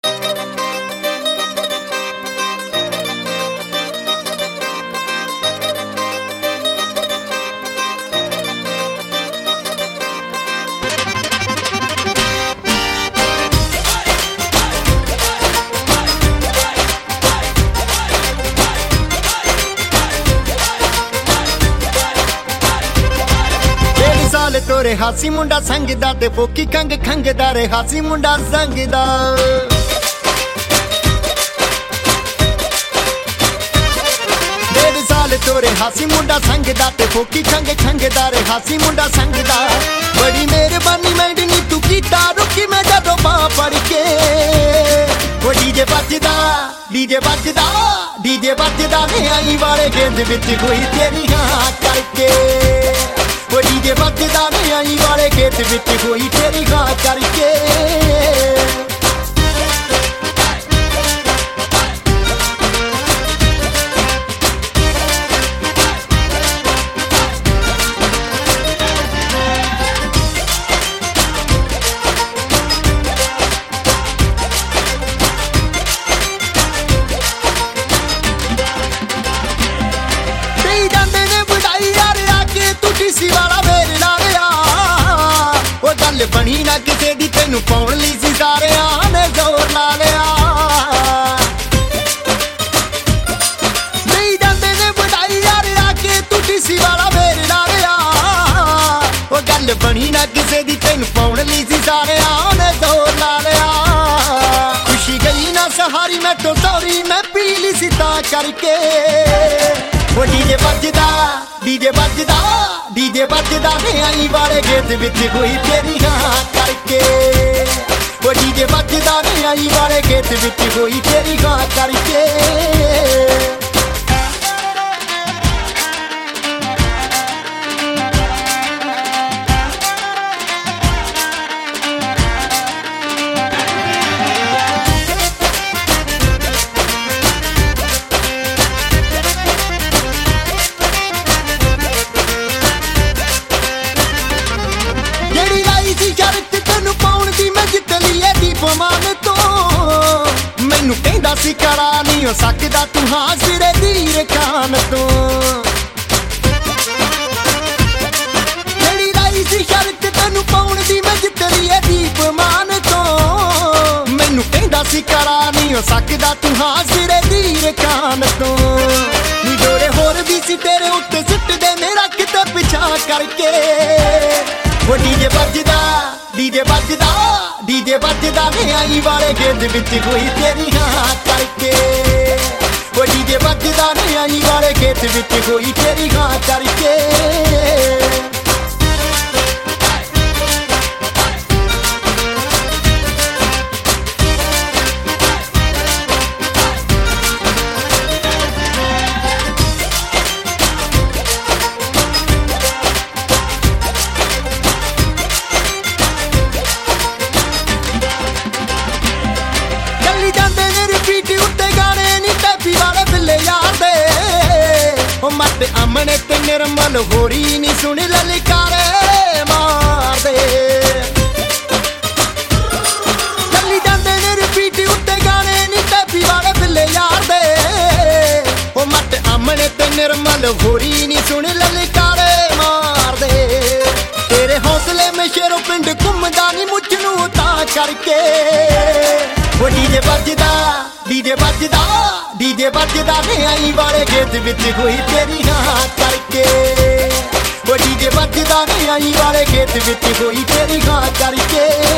ਤੋਰੇ ਹਾਸੀ ਮੁੰਡਾ ਸੰਗਦਾ ਤੇ ਫੋਕੀ ਕੰਗ ਖੰਗਦਾ ਰੇ ਹਾਸੀ ਮੁੰਡਾ ਸੰਗਦਾ ਤੋਰੇ ਹਾਸੀ ਮੁੰਡਾ ਸੰਗਦਾ ਤੇ ਫੋਕੀ ਕੰਗ ਖੰਗਦਾ ਰੇ ਹਾਸੀ ਮੁੰਡਾ ਸੰਗਦਾ ਬੜੀ ਮਿਹਰਬਾਨੀ ਮੈਂਡਨੀ ਤੂੰ ਕੀਤਾ ਰੁਕੀ ਮੈਂ ਜਦੋਂ ਬਾਹ ਫੜ ਕੇ ਉਹ ਡੀਜੇ ਵੱਜਦਾ ਨੇ ਆਈ ਵਾਲੇ ਗੇਂਦ ਵਿੱਚ ਕੋਈ ਤੇਰੀ ਹਾਂ ਕਰਕੇ ਉਹ ਡੀਜੇ ਵੱਜਦਾ ਨੇ ਆਈ ਵਾਲੇ ਗੇਟ ਵਿੱਚ ਕੋਈ ਤੇਰੀ ਗਾਂ ਕਰਕੇ ਬਣੀ ਨਾ ਕਿਸੇ ਦੀ ਤੈਨੂੰ ਪਾਉਣ ਲਈ ਸੀ ਸਾਰਿਆਂ ਨੇ ਜ਼ੋਰ ਲਾ ਲਿਆ ਨਹੀਂ ਜਾਂਦੇ ਨੇ ਵਡਾਈ ਯਾਰ ਆ ਕੇ ਤੂੰ ਟੀਸੀ ਵਾਲਾ ਮੇਰੇ ਨਾਲ ਆ ਉਹ ਗੱਲ ਬਣੀ ਨਾ ਕਿਸੇ ਦੀ ਤੈਨੂੰ ਪਾਉਣ ਲਈ ਸੀ ਸਾਰਿਆਂ ਨੇ ਜ਼ੋਰ ਲਾ ਲਿਆ ਖੁਸ਼ੀ ਗਈ ਨਾ ਸਹਾਰੀ ਮੈਂ ਤੋਂ ਸੌਰੀ ਮੈਂ ਪੀ ਲਈ ਸੀ ਤਾਂ ਕਰਕੇ ਉਹ ਡੀਜੇ ਵੱਜਦਾ ਨੇ ਆਈ ਵਾਲੇ ਗੇਟ ਵਿੱਚ ਕੋਈ ਤੇਰੀ ਹਾਂ ਕਰਕੇ ਉਹ ਡੀਜੇ ਵੱਜਦਾ ਨੇ ਆਈ ਵਾਲੇ ਗੇਟ ਵਿੱਚ ਕੋਈ ਤੇਰੀ ਹਾਂ ਕਰਕੇ ਮੈਨੂੰ ਕਹਿੰਦਾ ਸੀ ਕਰਾ ਨਹੀਂ ਹੋ ਸਕਦਾ ਤੂੰ ਹਾਂ ਸਿਰੇ ਦੀ ਖਾਨ ਤੋਂ ਜਿਹੜੀ ਲਾਈ ਸੀ ਸ਼ਰਤ ਤੈਨੂੰ ਪਾਉਣ ਦੀ ਮੈਂ ਜਿੱਤ ਲਈ ਦੀਪ ਮਾਨ ਤੋਂ ਮੈਨੂੰ ਕਹਿੰਦਾ ਸੀ ਕਰਾ ਨਹੀਂ ਹੋ ਸਕਦਾ ਤੂੰ ਹਾਂ ਸਿਰੇ ਦੀ ਖਾਨ ਤੋਂ ਨੀ ਜੋੜੇ ਹੋਰ ਵੀ ਸੀ ਤੇਰੇ ਉੱਤੇ ਸਿੱਟਦੇ ਮੇਰਾ ਕਿਤੇ ਪਿਛਾ ਕਰਕੇ ਉਹ ਡੀਜੇ ਵੱਜਦਾ ਨੇ ਆਈ ਵਾਲੇ ਗੇਟ ਵਿੱਚ ਕੋਈ ਤੇਰੀ ਹਾਂ ਕਰਕੇ ਉਹ ਡੀਜੇ ਵੱਜਦਾ ਨੇ ਆਈ ਵਾਲੇ ਗੇਟ ਵਿੱਚ ਕੋਈ ਤੇਰੀ ਹਾਂ ਕਰਕੇ ਮਤ ਅਮਨੇ ਤੇ ਨਿਰਮਲ ਹੋਰੀ ਨੀ ਸੁਣ ਲਲਕਾਰੇ ਮਾਰਦੇ ਚੱਲੀ ਜਾਂਦੇ ਨੇ ਰਿਪੀਟ ਉੱਤੇ ਗਾਣੇ ਨੀ ਟੈਪੀ ਵਾਲੇ ਬਿੱਲੇ ਯਾਰ ਦੇ ਉਹ ਮਤ ਅਮਨੇ ਤੇ ਨਿਰਮਲ ਹੋਰੀ ਨੀ ਸੁਣ ਲਲਕਾਰੇ ਮਾਰਦੇ ਤੇਰੇ ਹੌਸਲੇ ਮੇ ਸ਼ੇਰੋ ਪਿੰਡ ਘੁੰਮਦਾ ਨੀ ਮੁੱਛ ਨੂੰ ਤਾਂ ਕਰਕੇ ਉਹ ਡੀਜੇ ਵੱਜਦਾ ਨੇ ਆਈ ਵਾਲੇ ਗੇਟ ਵਿੱਚ ਕੋਈ ਤੇਰੀ ਹਾਂ ਕਰਕੇ ਉਹ ਡੀਜੇ ਵੱਜਦਾ ਨੇ ਆਈ ਵਾਲੇ ਗੇਟ ਵਿੱਚ ਕੋਈ ਤੇਰੀ ਹਾਂ ਕਰਕੇ